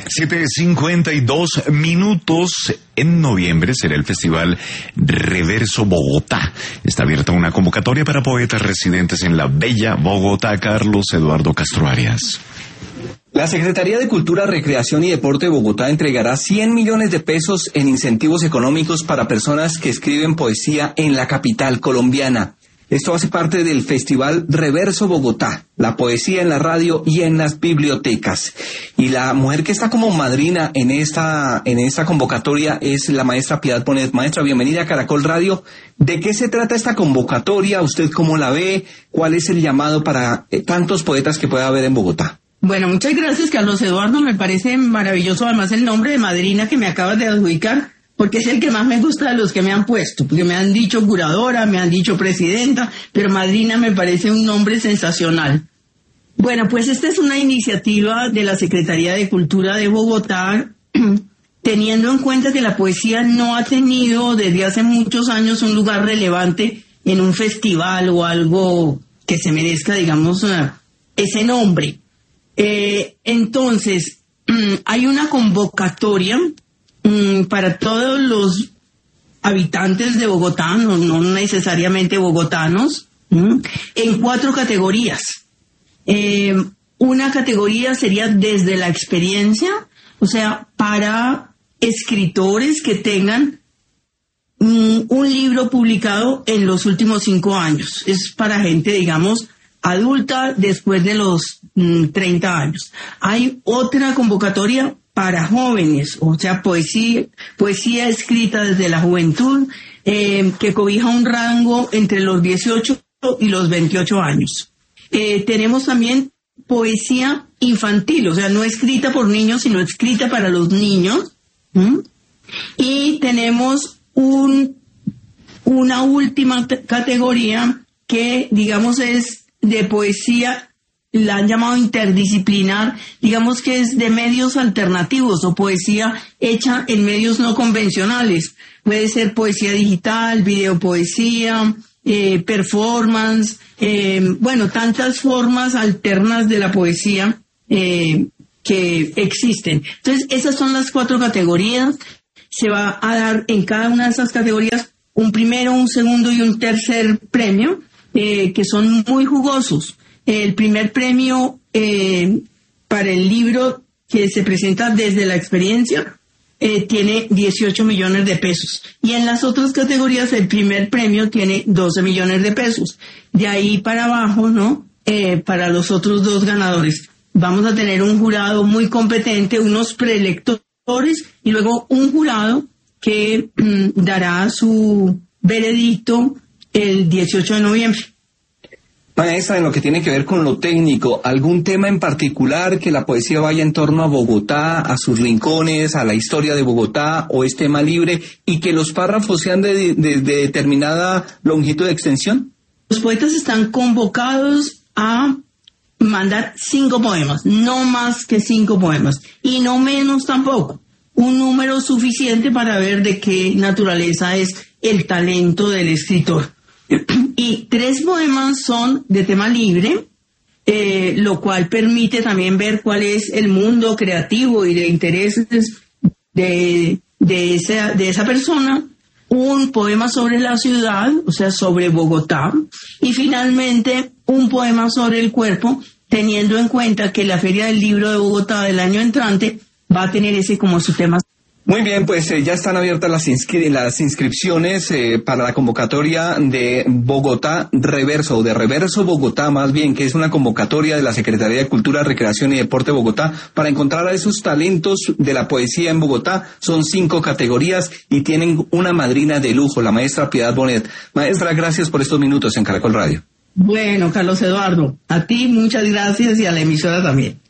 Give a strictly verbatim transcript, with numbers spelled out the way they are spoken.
siete cincuenta y dos minutos. En noviembre será el Festival Reverso Bogotá. Está abierta una convocatoria para poetas residentes en la bella Bogotá. Carlos Eduardo Castro Arias. La Secretaría de Cultura, Recreación y Deporte de Bogotá entregará cien millones de pesos en incentivos económicos para personas que escriben poesía en la capital colombiana. Esto hace parte del Festival Reverso Bogotá, la poesía en la radio y en las bibliotecas. Y la mujer que está como madrina en esta en esta convocatoria es la maestra Piedad Bonet. Maestra, bienvenida a Caracol Radio. ¿De qué se trata esta convocatoria? ¿Usted cómo la ve? ¿Cuál es el llamado para eh, tantos poetas que pueda haber en Bogotá? Bueno, muchas gracias, Carlos Eduardo. Me parece maravilloso además el nombre de madrina que me acabas de adjudicar, porque es el que más me gusta de los que me han puesto, porque me han dicho curadora, me han dicho presidenta, pero madrina me parece un nombre sensacional. Bueno, pues esta es una iniciativa de la Secretaría de Cultura de Bogotá, teniendo en cuenta que la poesía no ha tenido desde hace muchos años un lugar relevante en un festival o algo que se merezca, digamos, ese nombre. Eh, entonces, hay una convocatoria para todos los habitantes de Bogotá, no, no necesariamente bogotanos, ¿m? en cuatro categorías. Eh, una categoría sería desde la experiencia, o sea, para escritores que tengan mm, un libro publicado en los últimos cinco años. Es para gente, digamos, adulta después de los mm, treinta años. Hay otra convocatoria para jóvenes, o sea, poesía, poesía escrita desde la juventud, eh, que cobija un rango entre los dieciocho y los veintiocho años. Eh, tenemos también poesía infantil, o sea, no escrita por niños, sino escrita para los niños. ¿Mm? Y tenemos un, una última t- categoría que, digamos, es de poesía, la han llamado interdisciplinar, digamos que es de medios alternativos o poesía hecha en medios no convencionales. Puede ser poesía digital, videopoesía, eh, performance, eh, bueno, tantas formas alternas de la poesía eh, que existen. Entonces, esas son las cuatro categorías. Se va a dar en cada una de esas categorías un primero, un segundo y un tercer premio, eh, que son muy jugosos. El primer premio eh, para el libro que se presenta desde la experiencia eh, tiene dieciocho millones de pesos. Y en las otras categorías el primer premio tiene doce millones de pesos. De ahí para abajo, ¿no? Eh, para los otros dos ganadores. Vamos a tener un jurado muy competente, unos prelectores y luego un jurado que mm, dará su veredicto el dieciocho de noviembre. Maestra, en lo que tiene que ver con lo técnico, ¿algún tema en particular que la poesía vaya en torno a Bogotá, a sus rincones, a la historia de Bogotá, o es tema libre y que los párrafos sean de, de, de determinada longitud de extensión? Los poetas están convocados a mandar cinco poemas, no más que cinco poemas, y no menos tampoco, un número suficiente para ver de qué naturaleza es el talento del escritor. Y tres poemas son de tema libre, eh, lo cual permite también ver cuál es el mundo creativo y de intereses de, de, esa, de esa persona. Un poema sobre la ciudad, o sea, sobre Bogotá. Y finalmente, un poema sobre el cuerpo, teniendo en cuenta que la Feria del Libro de Bogotá del año entrante va a tener ese como su tema. Muy bien, pues eh, ya están abiertas las, inscri- las inscripciones eh, para la convocatoria de Bogotá Reverso, o de Reverso Bogotá más bien, que es una convocatoria de la Secretaría de Cultura, Recreación y Deporte de Bogotá para encontrar a esos talentos de la poesía en Bogotá. Son cinco categorías y tienen una madrina de lujo, la maestra Piedad Bonet. Maestra, gracias por estos minutos en Caracol Radio. Bueno, Carlos Eduardo, a ti muchas gracias y a la emisora también.